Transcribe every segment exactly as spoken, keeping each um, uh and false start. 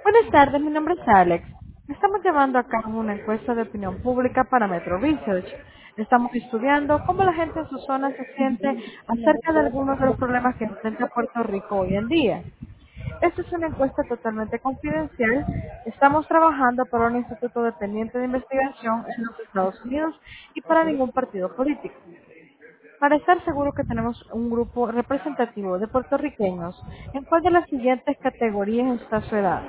Buenas tardes, mi nombre es Alex. Estamos llevando a cabo una encuesta de opinión pública para Metro Research. Estamos estudiando cómo la gente en su zona se siente acerca de algunos de los problemas que enfrenta Puerto Rico hoy en día. Esta es una encuesta totalmente confidencial. Estamos trabajando para un instituto dependiente de investigación en los Estados Unidos y para ningún partido político. Para estar seguro que tenemos un grupo representativo de puertorriqueños, ¿en cuál de las siguientes categorías está su edad?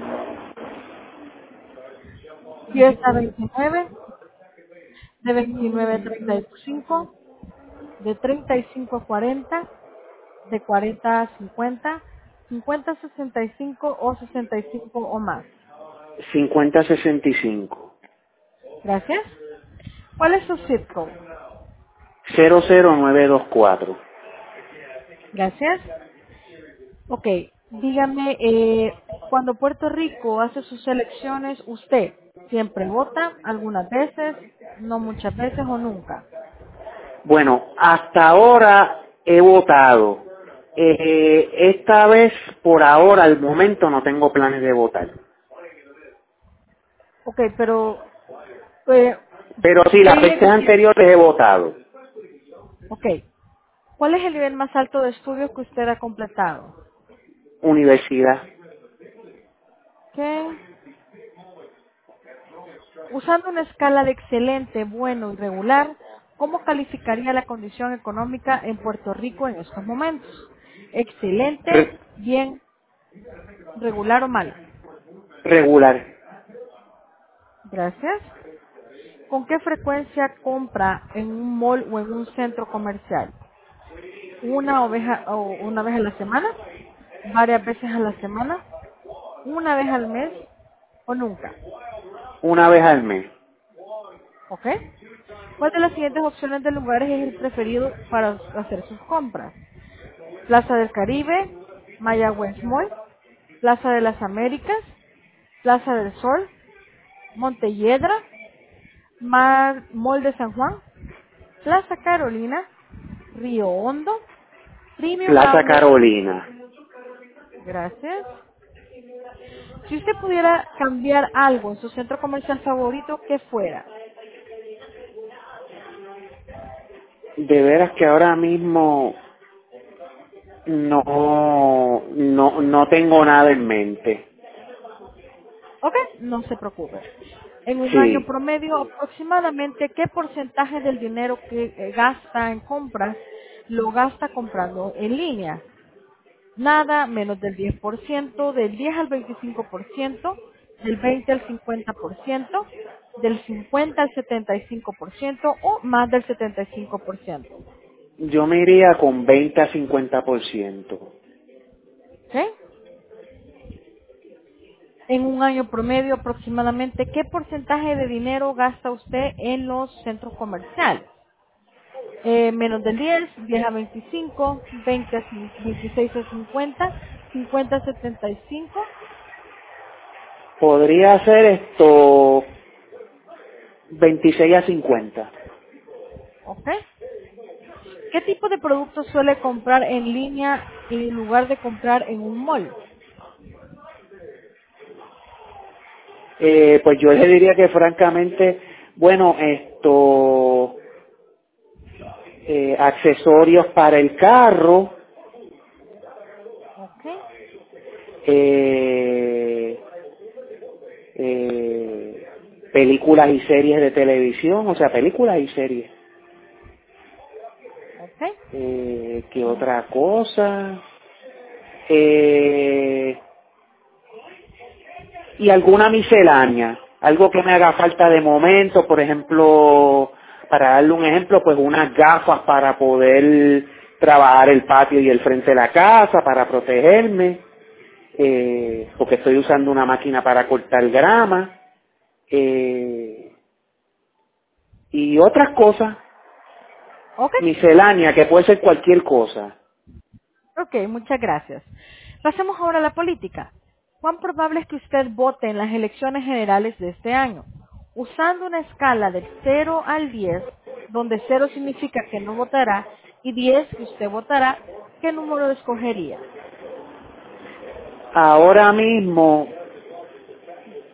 diez a veintinueve, de veintinueve a treinta y cinco, de treinta y cinco a cuarenta, de cuarenta a cincuenta, cincuenta a sesenta y cinco o sesenta y cinco o más. cincuenta sesenta y cinco. Gracias. ¿Cuál es su zip code? cero cero nueve dos cuatro. Gracias. Ok, dígame, eh, cuando Puerto Rico hace sus elecciones, ¿usted siempre vota? ¿Algunas veces? ¿No muchas veces o nunca? Bueno, hasta ahora he votado. Eh, esta vez, por ahora, al momento, no tengo planes de votar. Ok, pero, eh, Pero sí, ¿qué las veces nivel tiene? anteriores he votado. Ok, ¿cuál es el nivel más alto de estudios que usted ha completado? Universidad. Ok. Usando una escala de excelente, bueno y regular, ¿cómo calificaría la condición económica en Puerto Rico en estos momentos? Excelente, Re- bien, regular o malo. regular. Gracias. ¿Con qué frecuencia compra en un mall o en un centro comercial? ¿Una oveja o una vez a la semana? ¿Varias veces a la semana? ¿Una vez al mes o nunca? Una vez al mes. ¿Ok? ¿Cuál de las siguientes opciones de lugares es el preferido para hacer sus compras? Plaza del Caribe, Mayagüez Mall, Plaza de las Américas, Plaza del Sol, Montelledra, Mar, Mall de San Juan, Plaza Carolina, Río Hondo, Premium Plaza Outlet. Carolina. Gracias. Si usted pudiera cambiar algo en su centro comercial favorito, ¿qué fuera? De veras que ahora mismo no, no, no tengo nada en mente. Ok, no se preocupe. En un año Sí. promedio, aproximadamente, ¿qué porcentaje del dinero que eh, gasta en compras lo gasta comprando en línea? Nada, menos del diez por ciento, del diez al veinticinco por ciento, del veinte al cincuenta por ciento, del cincuenta al setenta y cinco por ciento o más del setenta y cinco por ciento. Yo me iría con veinte a cincuenta por ciento. ¿Ok? En un año promedio, aproximadamente, ¿qué porcentaje de dinero gasta usted en los centros comerciales? Eh, menos del diez, diez a veinticinco, veinte a cin- veintiséis a cincuenta, cincuenta a setenta y cinco. Podría ser esto veintiséis a cincuenta. ¿Ok? ¿Qué tipo de productos suele comprar en línea en lugar de comprar en un mall? Eh, pues yo le diría que francamente, bueno, esto, eh, accesorios para el carro, ¿Ok? eh, eh, películas y series de televisión, o sea, películas y series. ¿Ok? Eh, ¿qué otra cosa? Eh, y alguna miscelánea, algo que me haga falta de momento, por ejemplo, para darle un ejemplo, pues unas gafas para poder trabajar el patio y el frente de la casa, para protegerme, eh, porque estoy usando una máquina para cortar grama, eh, y otras cosas, ¿Ok? miscelánea, que puede ser cualquier cosa. Ok, muchas gracias. Pasemos ahora a la política. ¿Cuán probable es que usted vote en las elecciones generales de este año? Usando una escala del cero al diez, donde cero significa que no votará y diez que usted votará, ¿qué número escogería? Ahora mismo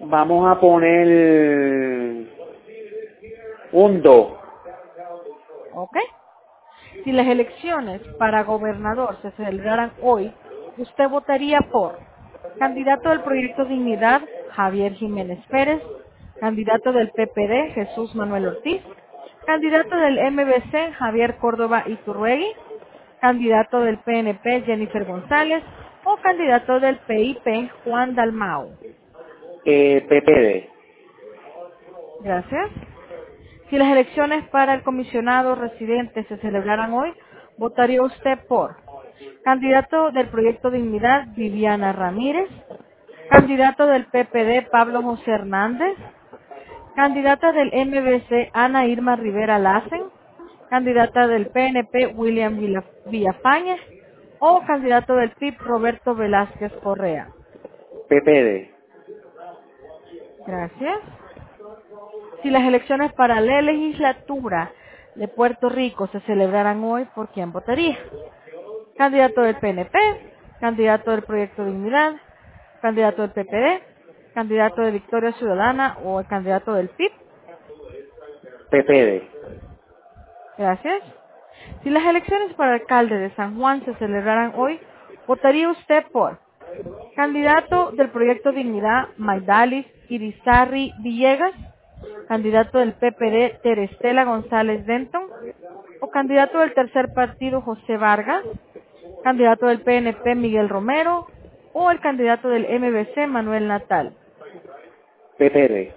Vamos a poner un dos. ¿Ok? Si las elecciones para gobernador se celebraran hoy, usted votaría por candidato del Proyecto Dignidad, Javier Jiménez Pérez, candidato del P P D, Jesús Manuel Ortiz, candidato del M B C, Javier Córdoba Iturregui, candidato del P N P, Jennifer González, o candidato del P I P, Juan Dalmau. Eh, P P D. Gracias. Si las elecciones para el comisionado residente se celebraran hoy, votaría usted por candidato del Proyecto Dignidad, Viviana Ramírez, candidato del P P D, Pablo José Hernández, candidata del M B C, Ana Irma Rivera Lassen, candidata del P N P, William Villa- Villafañez, o candidato del P I B, Roberto Velázquez Correa. P P D. Gracias. Si las elecciones para la legislatura de Puerto Rico se celebraran hoy, ¿por quién votaría? Candidato del P N P, candidato del Proyecto Dignidad, candidato del P P D, candidato de Victoria Ciudadana o el candidato del P I B. P P D. Gracias. Si las elecciones para alcalde de San Juan se celebraran hoy, ¿votaría usted por candidato del Proyecto Dignidad, Maidalis Irizarry Villegas, candidato del P P D, Terestela González Denton, o candidato del tercer partido, José Vargas, candidato del P N P, Miguel Romero, o el candidato del M B C, Manuel Natal? P P D.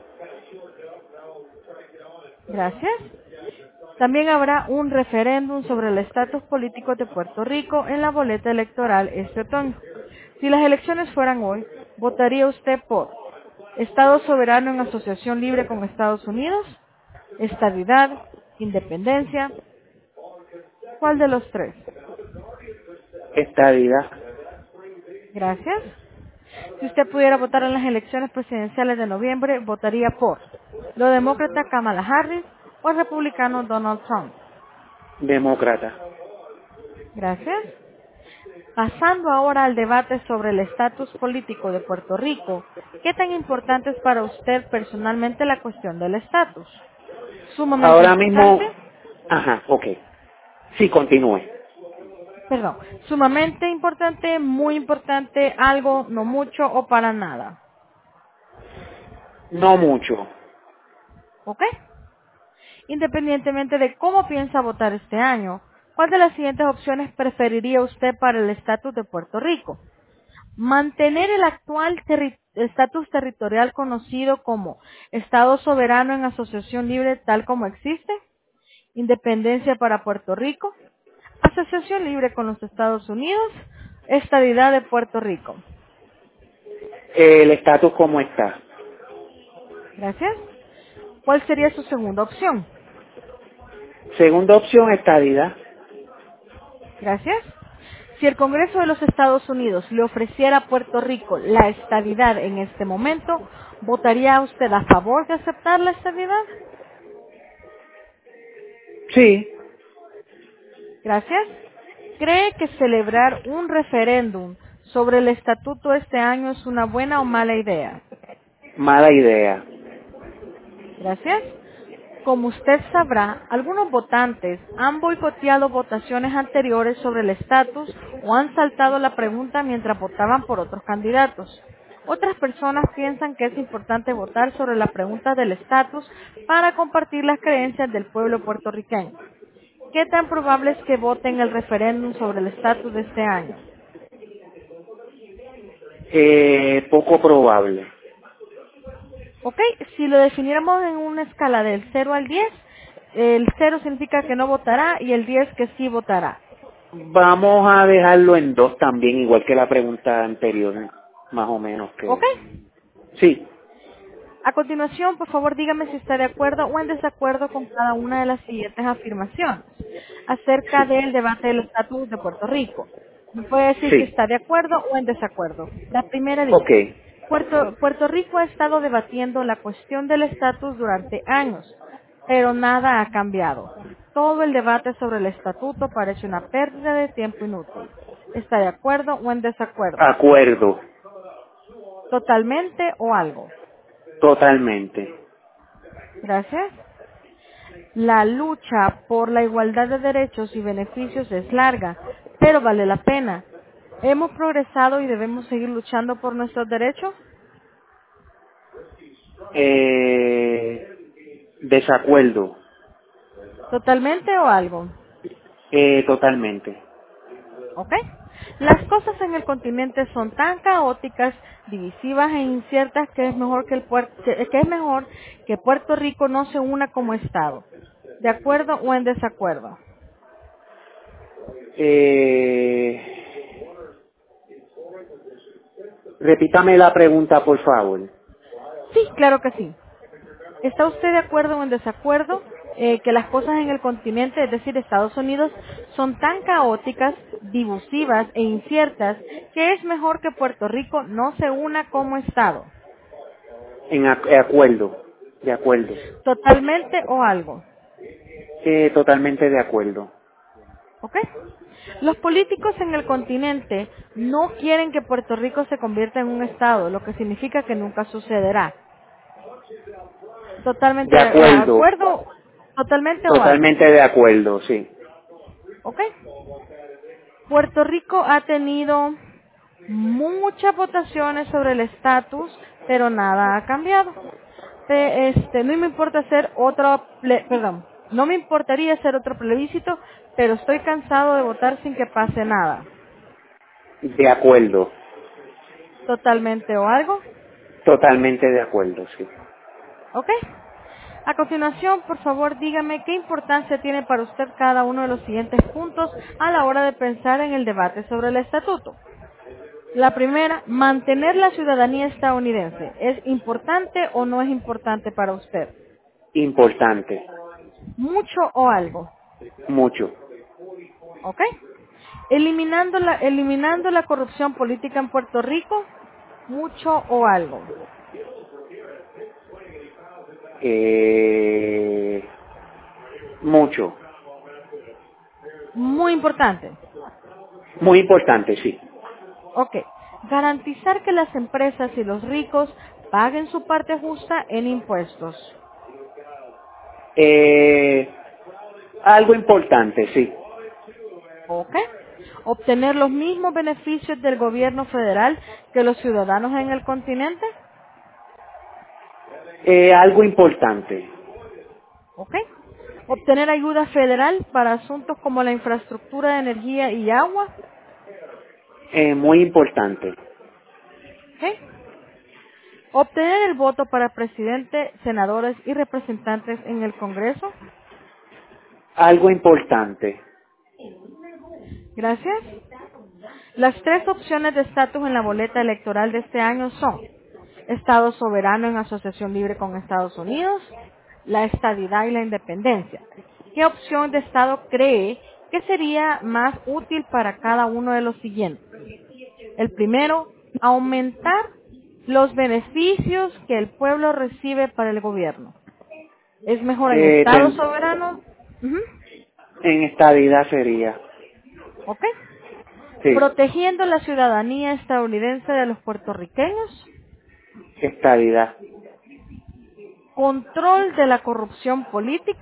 Gracias. También habrá un referéndum sobre el estatus político de Puerto Rico en la boleta electoral este otoño. Si las elecciones fueran hoy, ¿votaría usted por Estado soberano en asociación libre con Estados Unidos, estadidad, independencia? ¿Cuál de los tres? Estadidad. Gracias. Si usted pudiera votar en las elecciones presidenciales de noviembre, ¿votaría por lo demócrata Kamala Harris o el republicano Donald Trump? Demócrata. Gracias. Pasando ahora al debate sobre el estatus político de Puerto Rico, ¿qué tan importante es para usted personalmente la cuestión del estatus? Sumamente Ahora mismo, importante, ajá, ok. Sí, continúe. perdón, sumamente importante, muy importante, algo, no mucho o para nada. No mucho. ¿Ok? Independientemente de cómo piensa votar este año, ¿cuál de las siguientes opciones preferiría usted para el estatus de Puerto Rico? Mantener el actual terri- estatus territorial conocido como Estado soberano en asociación libre tal como existe, independencia para Puerto Rico, asociación libre con los Estados Unidos, estadidad de Puerto Rico. El estatus como está. Gracias. ¿Cuál sería su segunda opción? Segunda opción, estadidad. Gracias. Si el Congreso de los Estados Unidos le ofreciera a Puerto Rico la estadidad en este momento, ¿votaría usted a favor de aceptar la estadidad? Sí. Gracias. ¿Cree que celebrar un referéndum sobre el estatuto este año es una buena o mala idea? Mala idea. Gracias. Como usted sabrá, algunos votantes han boicoteado votaciones anteriores sobre el estatus o han saltado la pregunta mientras votaban por otros candidatos. Otras personas piensan que es importante votar sobre la pregunta del estatus para compartir las creencias del pueblo puertorriqueño. ¿Qué tan probable es que voten el referéndum sobre el estatus de este año? Eh, poco probable. Ok, si lo definiéramos en una escala del cero al diez, el cero significa que no votará y el diez que sí votará. Vamos a dejarlo en dos también, igual que la pregunta anterior, más o menos Ok, que... Sí, a continuación, por favor, dígame si está de acuerdo o en desacuerdo con cada una de las siguientes afirmaciones acerca sí, del debate del estatus de Puerto Rico. Me puede decir si sí. está de acuerdo o en desacuerdo. La primera Ok. dice, Puerto, Puerto Rico ha estado debatiendo la cuestión del estatus durante años, pero nada ha cambiado. Todo el debate sobre el estatuto parece una pérdida de tiempo inútil. ¿Está de acuerdo o en desacuerdo? Acuerdo. Totalmente o algo. Totalmente. Gracias. La lucha por la igualdad de derechos y beneficios es larga, pero vale la pena. ¿Hemos progresado y debemos seguir luchando por nuestros derechos? Eh, desacuerdo. ¿Totalmente o algo? Eh, totalmente. ¿Ok? Las cosas en el continente son tan caóticas, divisivas e inciertas que es mejor que, el puer- que que es mejor que Puerto Rico no se una como Estado. ¿De acuerdo o en desacuerdo? Eh, repítame la pregunta, por favor. Sí, claro que sí. ¿Está usted de acuerdo o en desacuerdo eh, que las cosas en el continente, es decir, Estados Unidos, son tan caóticas, divisivas e inciertas que es mejor que Puerto Rico no se una como Estado? En ac- de acuerdo. De acuerdo. ¿Totalmente o algo? Eh, totalmente de acuerdo. ¿Ok? Los políticos en el continente no quieren que Puerto Rico se convierta en un Estado, lo que significa que nunca sucederá. ¿Totalmente De de de acuerdo. acuerdo? ¿Totalmente o algo? Totalmente de acuerdo, sí. ¿Ok? Puerto Rico ha tenido muchas votaciones sobre el estatus, pero nada ha cambiado. Te- este, no me importa hacer otro, ple- perdón, no me importaría hacer otro plebiscito, pero estoy cansado de votar sin que pase nada. De acuerdo. ¿Totalmente o algo? Totalmente de acuerdo, sí. ¿Ok? A continuación, por favor, dígame qué importancia tiene para usted cada uno de los siguientes puntos a la hora de pensar en el debate sobre el estatuto. La primera, mantener la ciudadanía estadounidense. ¿Es importante o no es importante para usted? Importante. ¿Mucho o algo? Mucho. ¿Ok? Eliminando la, eliminando la corrupción política en Puerto Rico, ¿mucho o algo? Eh, mucho. Muy importante. Muy importante, sí. Ok. Garantizar que las empresas y los ricos paguen su parte justa en impuestos. Eh, algo importante, sí. ¿Ok? Obtener los mismos beneficios del gobierno federal que los ciudadanos en el continente. Eh, algo importante. ¿Ok? Obtener ayuda federal para asuntos como la infraestructura de energía y agua. Eh, muy importante. ¿Ok? Obtener el voto para presidente, senadores y representantes en el Congreso. Algo importante. Gracias. Las tres opciones de estatus en la boleta electoral de este año son Estado soberano en asociación libre con Estados Unidos, la estadidad y la independencia. ¿Qué opción de Estado cree que sería más útil para cada uno de los siguientes? El primero, aumentar los beneficios que el pueblo recibe para el gobierno. ¿Es mejor en Eh, Estado ten- soberano? Ujú. en estabilidad sería. ¿Ok? Sí. Protegiendo la ciudadanía estadounidense de los puertorriqueños. Estabilidad. Control de la corrupción política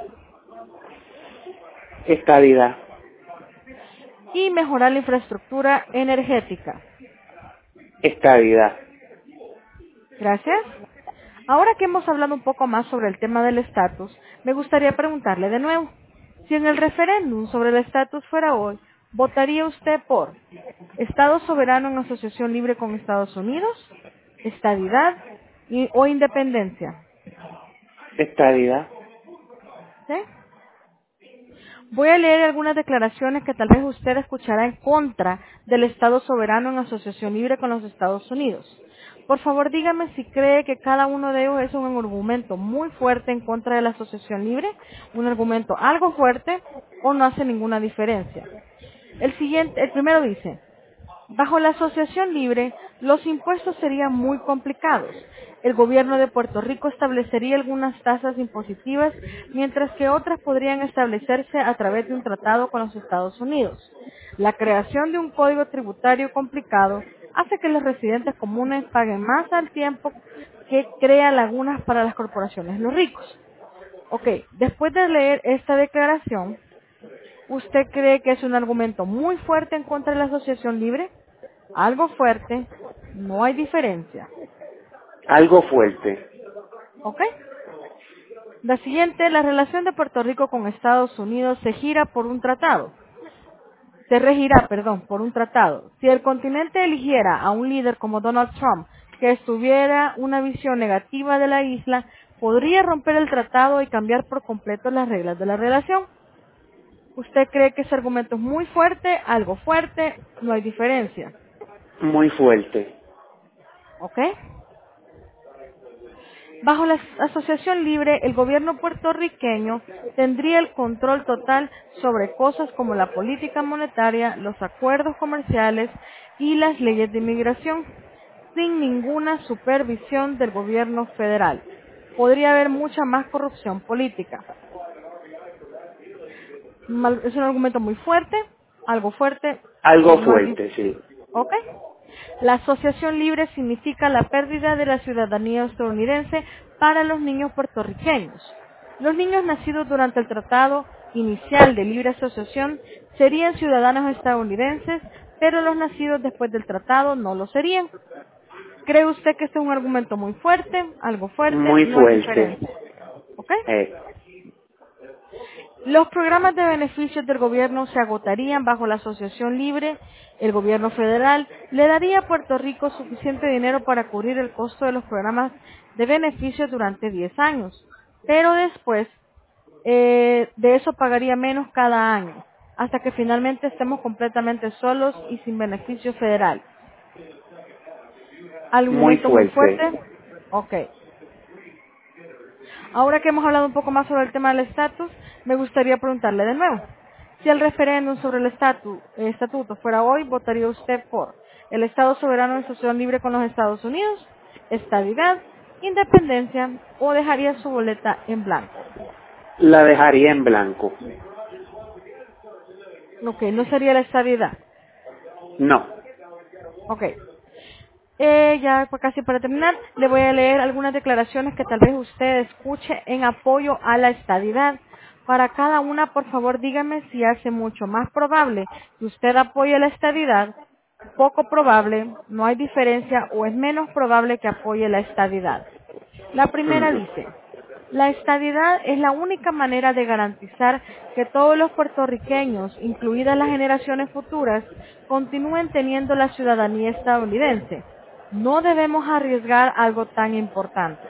Estabilidad. y mejorar la infraestructura energética. Estabilidad. Gracias. Ahora que hemos hablado un poco más sobre el tema del estatus, me gustaría preguntarle de nuevo, si en el referéndum sobre el estatus fuera hoy, ¿votaría usted por Estado soberano en asociación libre con Estados Unidos, estadidad y- o independencia? Estabilidad. ¿Sí? Voy a leer algunas declaraciones que tal vez usted escuchará en contra del Estado soberano en asociación libre con los Estados Unidos. Por favor, dígame si cree que cada uno de ellos es un argumento muy fuerte en contra de la asociación libre, un argumento algo fuerte o no hace ninguna diferencia. El siguiente, el primero dice, bajo la asociación libre, los impuestos serían muy complicados. El gobierno de Puerto Rico establecería algunas tasas impositivas, mientras que otras podrían establecerse a través de un tratado con los Estados Unidos. La creación de un código tributario complicado hace que los residentes comunes paguen más al tiempo que crea lagunas para las corporaciones, los ricos. Ok, después de leer esta declaración, ¿usted cree que es un argumento muy fuerte en contra de la asociación libre? Algo fuerte, no hay diferencia. Algo fuerte. ¿Ok? La siguiente, la relación de Puerto Rico con Estados Unidos se gira por un tratado. Se regirá, perdón, por un tratado. Si el continente eligiera a un líder como Donald Trump, que estuviera una visión negativa de la isla, podría romper el tratado y cambiar por completo las reglas de la relación. ¿Usted cree que ese argumento es muy fuerte, algo fuerte? No hay diferencia. Muy fuerte. ¿Ok? Bajo la asociación libre, el gobierno puertorriqueño tendría el control total sobre cosas como la política monetaria, los acuerdos comerciales y las leyes de inmigración, sin ninguna supervisión del gobierno federal. Podría haber mucha más corrupción política. Mal- Es un argumento muy fuerte, algo fuerte, Algo no hay dif- fuerte, sí. ¿ok? La asociación libre significa la pérdida de la ciudadanía estadounidense para los niños puertorriqueños. Los niños nacidos durante el tratado inicial de libre asociación serían ciudadanos estadounidenses, pero los nacidos después del tratado no lo serían. ¿Cree usted que este es un argumento muy fuerte, algo fuerte? Muy No hay fuerte. diferencia. ¿Ok? Eh, Los programas de beneficios del gobierno se agotarían bajo la asociación libre. El gobierno federal le daría a Puerto Rico suficiente dinero para cubrir el costo de los programas de beneficios durante diez años. Pero después eh, de eso pagaría menos cada año, hasta que finalmente estemos completamente solos y sin beneficio federal. muy ¿Argumento muy fuerte. fuerte? Ok. Ahora que hemos hablado un poco más sobre el tema del estatus, me gustaría preguntarle de nuevo. Si el referéndum sobre el estatu- eh, estatuto fuera hoy, ¿votaría usted por el Estado soberano en asociación libre con los Estados Unidos, estabilidad, independencia o dejaría su boleta en blanco? La dejaría en blanco. Ok, no sería la estabilidad. No. Ok. Eh, ya pa- casi para terminar, le voy a leer algunas declaraciones que tal vez usted escuche en apoyo a la estadidad. Para cada una, por favor, dígame si hace mucho más probable que usted apoye la estadidad, poco probable, no hay diferencia o es menos probable que apoye la estadidad. La primera Ujú. dice, la estadidad es la única manera de garantizar que todos los puertorriqueños, incluidas las generaciones futuras, continúen teniendo la ciudadanía estadounidense. No debemos arriesgar algo tan importante.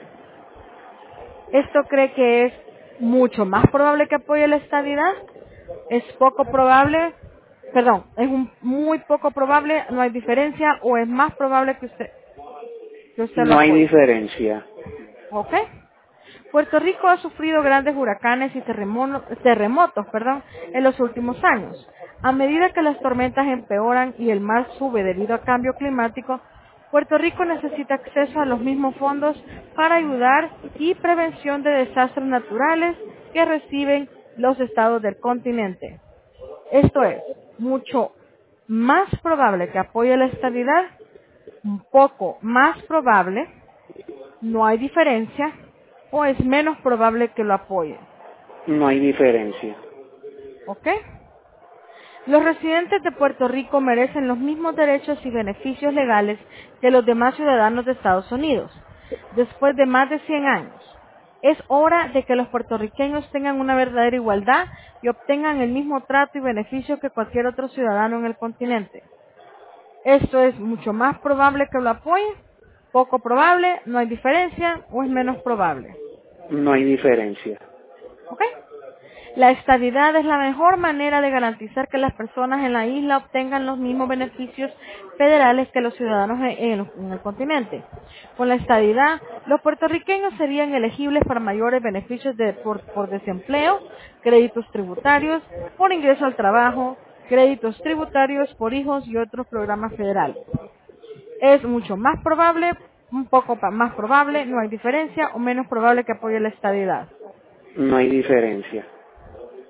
¿Esto cree que es mucho más probable que apoye la estadidad? ¿Es poco probable? Perdón, ¿es un muy poco probable, no hay diferencia o es más probable que usted, que usted lo No hay apoye? diferencia. ¿Ok? Puerto Rico ha sufrido grandes huracanes y terremono- terremotos, perdón, en los últimos años. A medida que las tormentas empeoran y el mar sube debido al cambio climático, Puerto Rico necesita acceso a los mismos fondos para ayudar y prevención de desastres naturales que reciben los estados del continente. Esto es mucho más probable que apoye la estabilidad, un poco más probable, no hay diferencia, o es menos probable que lo apoye. No hay diferencia. ¿Ok? Los residentes de Puerto Rico merecen los mismos derechos y beneficios legales que los demás ciudadanos de Estados Unidos. Después de más de cien años, es hora de que los puertorriqueños tengan una verdadera igualdad y obtengan el mismo trato y beneficio que cualquier otro ciudadano en el continente. Esto es mucho más probable que lo apoye, poco probable, no hay diferencia o es menos probable. No hay diferencia. ¿Ok? La estabilidad es la mejor manera de garantizar que las personas en la isla obtengan los mismos beneficios federales que los ciudadanos en, en- en el continente. Con la estabilidad, los puertorriqueños serían elegibles para mayores beneficios de- por, por desempleo, créditos tributarios, por ingreso al trabajo, créditos tributarios por hijos y otros programas federales. Es mucho más probable, un poco pa- más probable, no hay diferencia, o menos probable que apoye la estabilidad. No hay diferencia.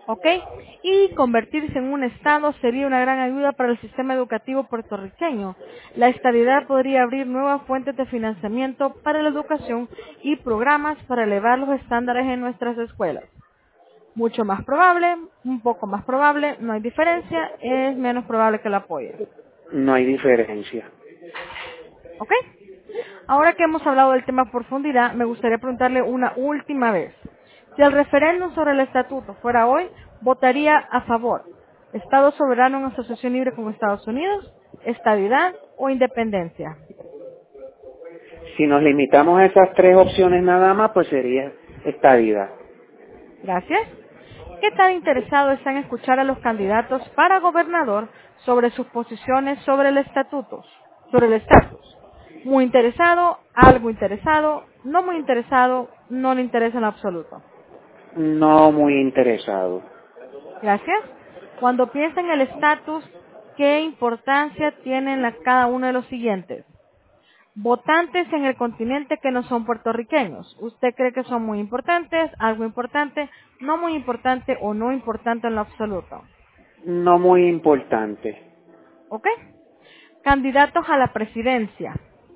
¿Ok? Y convertirse en un Estado sería una gran ayuda para el sistema educativo puertorriqueño. La estadidad podría abrir nuevas fuentes de financiamiento para la educación y programas para elevar los estándares en nuestras escuelas. Mucho más probable, un poco más probable, no hay diferencia, es menos probable que lo apoye. No hay diferencia. ¿Ok? Ahora que hemos hablado del tema a profundidad, me gustaría preguntarle una última vez. Si el referéndum sobre el estatuto fuera hoy, ¿votaría a favor? ¿Estado soberano en asociación libre con Estados Unidos? ¿Estadidad o independencia? Si nos limitamos a esas tres opciones nada más, pues sería estadidad. Gracias. ¿Qué tan interesado está en escuchar a los candidatos para gobernador sobre sus posiciones sobre el estatuto? Sobre el estatus. Muy interesado, algo interesado, no muy interesado, no le interesa en lo absoluto. No muy interesado. Gracias. Cuando piensa en el estatus, ¿qué importancia tienen la- cada uno de los siguientes? Votantes en el continente que no son puertorriqueños. ¿Usted cree que son muy importantes, algo importante, no muy importante o no importante en lo absoluto? No muy importante. ¿Ok? Candidatos a la presidencia.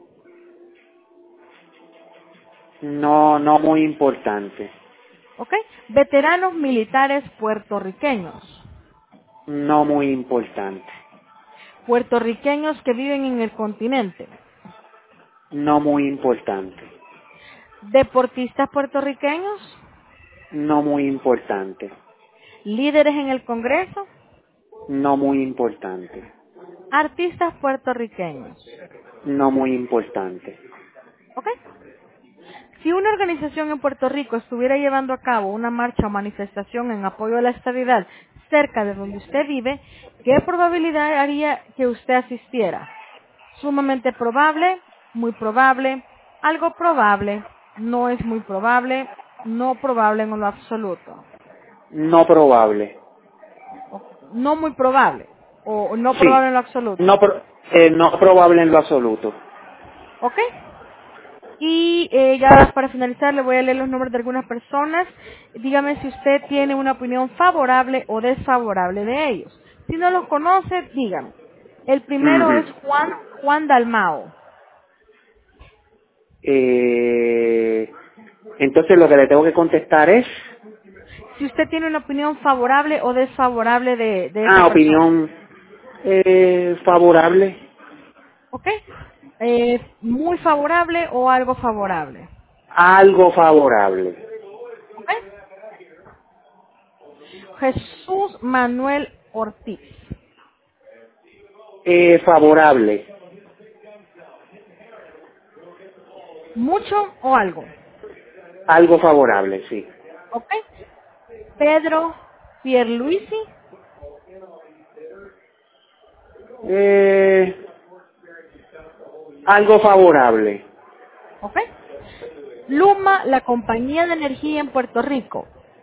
No, no muy importante. ¿Ok? Veteranos militares puertorriqueños. No muy importante. Puertorriqueños que viven en el continente. No muy importante. Deportistas puertorriqueños. No muy importante. Líderes en el Congreso. No muy importante. Artistas puertorriqueños. No muy importante. ¿Ok? Si una organización en Puerto Rico estuviera llevando a cabo una marcha o manifestación en apoyo a la estabilidad cerca de donde usted vive, ¿qué probabilidad haría que usted asistiera? Sumamente probable, muy probable, algo probable, no es muy probable, no probable en lo absoluto. No probable. O- no muy probable, o no Sí. probable en lo absoluto. No, pro- eh, no probable en lo absoluto. ¿Ok? Y eh, ya para finalizar le voy a leer los nombres de algunas personas. Dígame si usted tiene una opinión favorable o desfavorable de ellos. Si no los conoce, dígame. El primero Ujú. es Juan, Juan Dalmao. Eh, entonces lo que le tengo que contestar es, Si usted tiene una opinión favorable o desfavorable de, de esa ah, persona. opinión eh, favorable, ¿Ok? Eh, muy favorable o algo favorable. algo favorable, ¿Ok? Jesús Manuel Ortiz. eh, favorable, ¿Mucho o algo? algo favorable, sí. ¿Ok? Pedro Pierluisi. Eh, algo favorable, ¿Ok? Luma, la compañía de energía en Puerto Rico.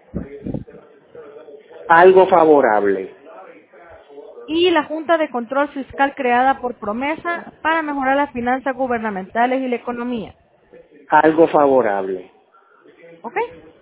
algo favorable, Y la Junta de Control Fiscal creada por Promesa para mejorar las finanzas gubernamentales y la economía. algo favorable. ¿Ok?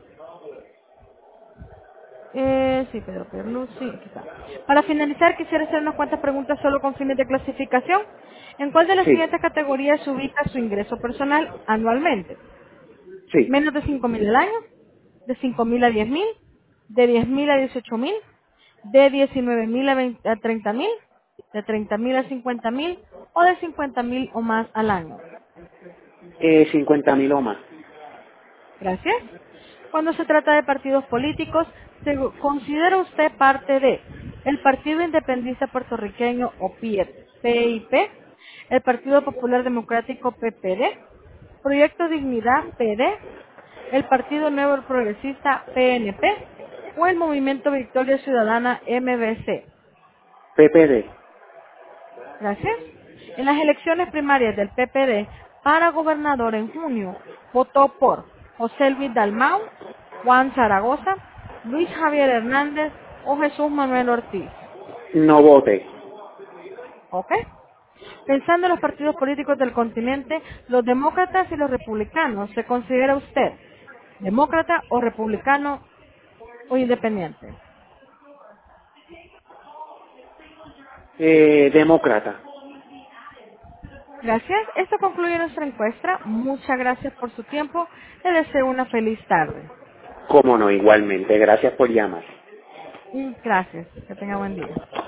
Eh, sí, Pedro Pierluisi, aquí está. Para finalizar, quisiera hacer unas cuantas preguntas solo con fines de clasificación. ¿En cuál de las Sí, siguientes categorías se ubica su ingreso personal anualmente? sí. ¿Menos de cinco mil al año? ¿De cinco mil a diez mil? ¿De diez mil a dieciocho mil? ¿De diecinueve mil a, veinte a treinta mil? ¿De treinta mil a cincuenta mil? ¿O de cincuenta mil o más al año? Eh, cincuenta mil o más. Gracias. Cuando se trata de partidos políticos, ¿se considera usted parte de el Partido Independentista Puertorriqueño o P I P, el Partido Popular Democrático P P D, Proyecto Dignidad P D, el Partido Nuevo Progresista P N P o el Movimiento Victoria Ciudadana M V C? P P D, Gracias. En las elecciones primarias del P P D para gobernador en junio, votó por José Luis Dalmau, Juan Zaragoza, Luis Javier Hernández o Jesús Manuel Ortiz. no vote. ¿Ok? Pensando en los partidos políticos del continente, los demócratas y los republicanos, ¿se considera usted demócrata o republicano o independiente? Eh, demócrata. Gracias. Esto concluye nuestra encuesta. Muchas gracias por su tiempo. Le deseo una feliz tarde. Cómo no, igualmente. Gracias por llamar. Y gracias. Que tenga buen día.